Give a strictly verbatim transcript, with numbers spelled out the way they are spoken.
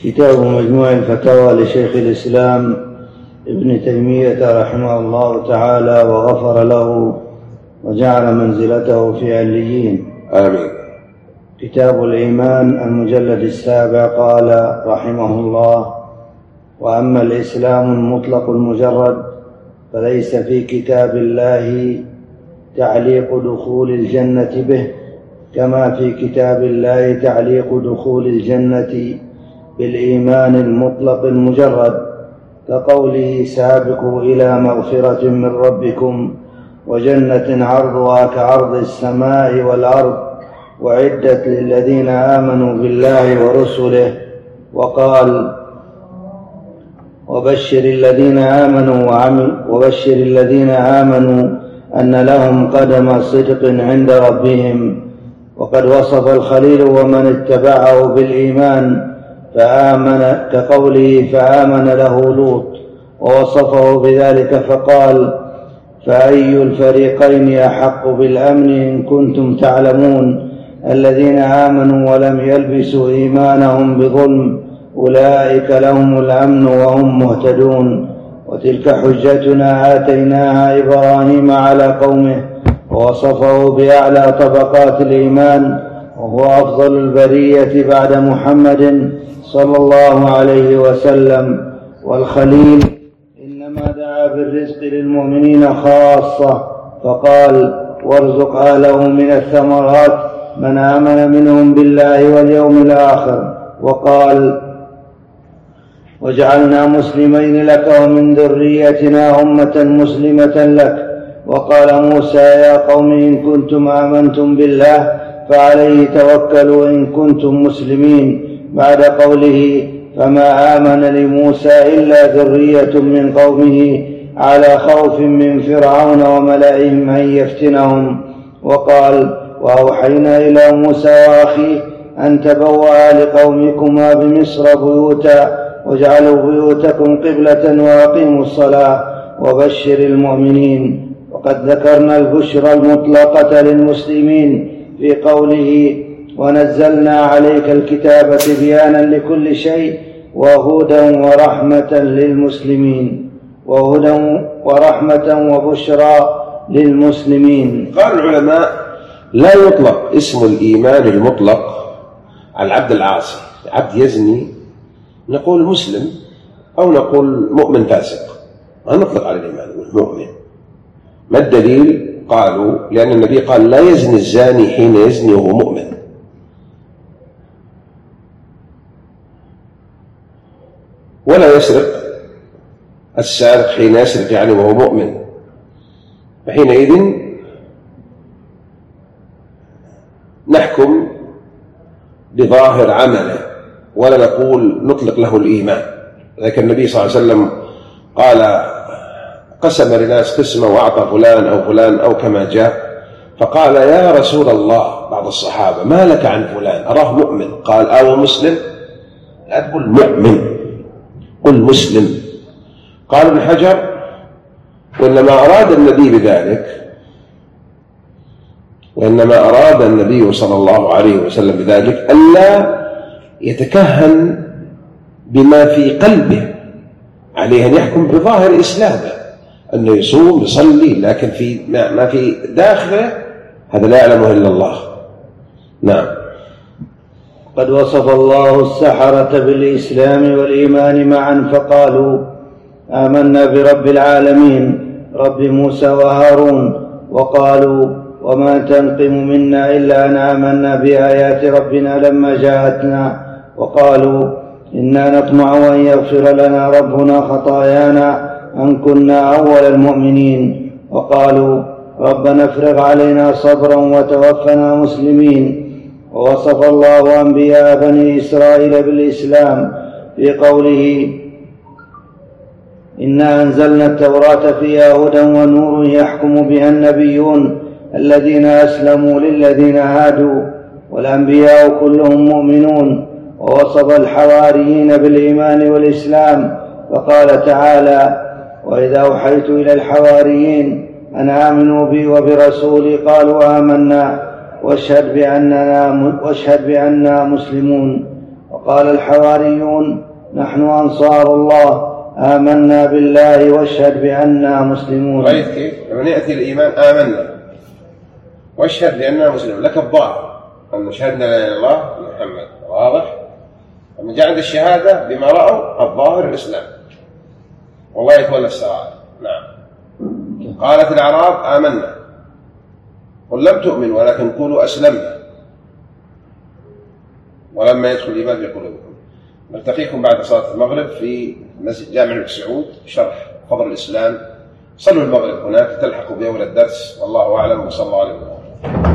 كتاب مجموع الفتاوى لشيخ الإسلام ابن تيمية رحمه الله تعالى وغفر له وجعل منزلته في عليين. آمين. كتاب الإيمان المجلد السابع. قال رحمه الله: وأما الإسلام المطلق المجرد فليس في كتاب الله تعليق دخول الجنة به، كما في كتاب الله تعليق دخول الجنة بالإيمان المطلق المجرد، كقوله: سابقوا إلى مغفرة من ربكم وجنة عرضها كعرض السماء والأرض وعدت للذين آمنوا بالله ورسله. وقال: وبشر الذين آمنوا وعملوا وبشر الذين آمنوا أن لهم قدم صدق عند ربهم. وقد وصف الخليل ومن اتبعه بالإيمان فآمن، كقوله: فآمن له لوط، ووصفه بذلك فقال: فأي الفريقين أحق بالأمن إن كنتم تعلمون، الذين آمنوا ولم يلبسوا إيمانهم بظلم أولئك لهم الأمن وهم مهتدون. وتلك حجتنا آتيناها إبراهيم على قومه، ووصفه بأعلى طبقات الإيمان، وهو أفضل البرية بعد محمد صلى الله عليه وسلم. والخليل إنما دعا بالرزق للمؤمنين خاصة، فقال: وارزق أهله من الثمرات من آمن منهم بالله واليوم الآخر. وقال: وجعلنا مسلمين لك ومن ذريتنا أمة مسلمة لك. وقال موسى: يا قوم إن كنتم آمنتم بالله فعليه توكلوا إن كنتم مسلمين، بعد قوله: فما آمن لموسى إلا ذرية من قومه على خوف من فرعون وملئهم أن يفتنهم. وقال: وأوحينا إلى موسى وأخيه أن تبوأ لقومكما بمصر بيوتا واجعلوا بيوتكم قبلة وأقيموا الصلاة وبشر المؤمنين. وقد ذكرنا البشرى المطلقة للمسلمين في قوله: ونزلنا عليك الكتاب تبيانا لكل شيء وهدى ورحمة للمسلمين وهدى ورحمة وبشرى للمسلمين. قال العلماء: لا يطلق اسم الإيمان المطلق على العبد العاصي. عبد يزني نقول مسلم أو نقول مؤمن فاسق، ما نطلق على الإيمان المؤمن. ما الدليل؟ قالوا: لأن النبي قال: لا يزني الزاني حين يزني وهو مؤمن. ولا يسرق السارق حين يسرق يعني وهو مؤمن، فحينئذ نحكم بظاهر عمله ولا نقول نطلق له الإيمان. لكن النبي صلى الله عليه وسلم قال: قسم لناس قسمة وأعطى فلان أو فلان أو كما جاء، فقال: يا رسول الله بعض الصحابة ما لك عن فلان أراه مؤمن؟ قال: أو مسلم؟ لا تقول مؤمن، قل مسلم. قال ابن حجر: وإنما أراد النبي بذلك وإنما أراد النبي صلى الله عليه وسلم بذلك ألا يتكهن بما في قلبه، عليه أن يحكم بظاهر إسلامه، أنه يصوم يصلي، لكن في ما في داخله هذا لا يعلمه إلا الله. نعم. قد وصف الله السحرة بالإسلام والإيمان معا فقالوا: آمنا برب العالمين رب موسى وهارون. وقالوا: وما تنقم منا إلا أن آمنا بآيات ربنا لما جاءتنا. وقالوا: إنا نطمع أن يغفر لنا ربنا خطايانا أن كنا أول المؤمنين. وقالوا: ربنا افرغ علينا صبرا وتوفنا مسلمين. ووصف الله أنبياء بني إسرائيل بالإسلام في قوله: إنا أنزلنا التوراة فيها هدى ونور يحكم بها النبيون الذين أسلموا للذين هادوا والأنبياء كلهم مؤمنون. ووصف الحواريين بالإيمان والإسلام فقال تعالى: وإذا أوحيت إلى الحواريين أن آمنوا بي وبرسولي قالوا آمنا واشهد بأننا, واشهد بأننا مسلمون. وقال الحواريون نحن أنصار الله آمنا بالله واشهد بأننا مسلمون. رأيت كيف؟ لما يأتي الإيمان آمنا واشهد بأننا مسلمون، لك الظاهر أن شهدنا لا إله إلا الله محمد، واضح؟ لما جاء عند الشهادة بما رأوا الظاهر الإسلام، والله يتولى السرائر. نعم. قالت الأعراب آمنا، قل لم تؤمنوا ولكن قولوا أسلمنا ولما يدخل الإيمان في قلوبكم. نلتقيكم بعد صلاة المغرب في مسجد جامع الملك سعود شرح فضل الإسلام. صلوا المغرب هناك تلحقوا بأول الدرس، والله أعلم، وصلى الله عليه وسلم.